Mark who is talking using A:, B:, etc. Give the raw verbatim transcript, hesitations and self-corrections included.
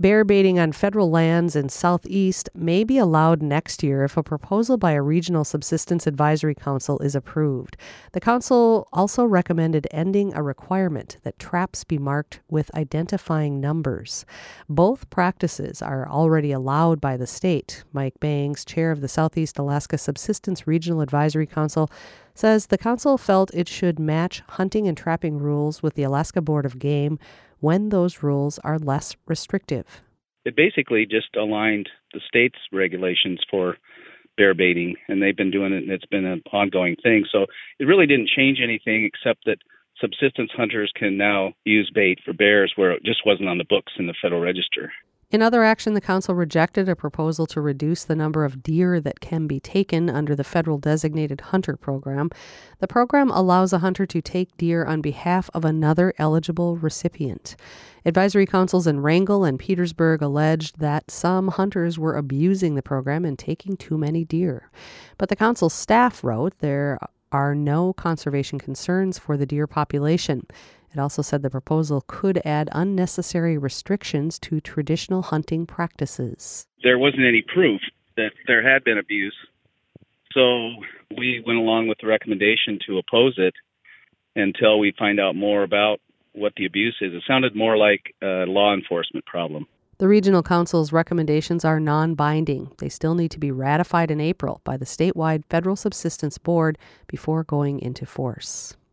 A: Bear baiting on federal lands in Southeast may be allowed next year if a proposal by a regional subsistence advisory council is approved. The council also recommended ending a requirement that traps be marked with identifying numbers. Both practices are already allowed by the state. Mike Bangs, chair of the Southeast Alaska Subsistence Regional Advisory Council, says the council felt it should match hunting and trapping rules with the Alaska Board of Game when those rules are less restrictive.
B: It basically just aligned the state's regulations for bear baiting, and they've been doing it, and it's been an ongoing thing. So it really didn't change anything except that subsistence hunters can now use bait for bears where it just wasn't on the books in the Federal Register.
A: In other action, the council rejected a proposal to reduce the number of deer that can be taken under the federal designated hunter program. The program allows a hunter to take deer on behalf of another eligible recipient. Advisory councils in Wrangell and Petersburg alleged that some hunters were abusing the program and taking too many deer. But the council staff wrote there are no conservation concerns for the deer population. It also said the proposal could add unnecessary restrictions to traditional hunting practices.
B: There wasn't any proof that there had been abuse, so we went along with the recommendation to oppose it until we find out more about what the abuse is. It sounded more like a law enforcement problem.
A: The regional council's recommendations are non-binding. They still need to be ratified in April by the statewide Federal Subsistence Board before going into force.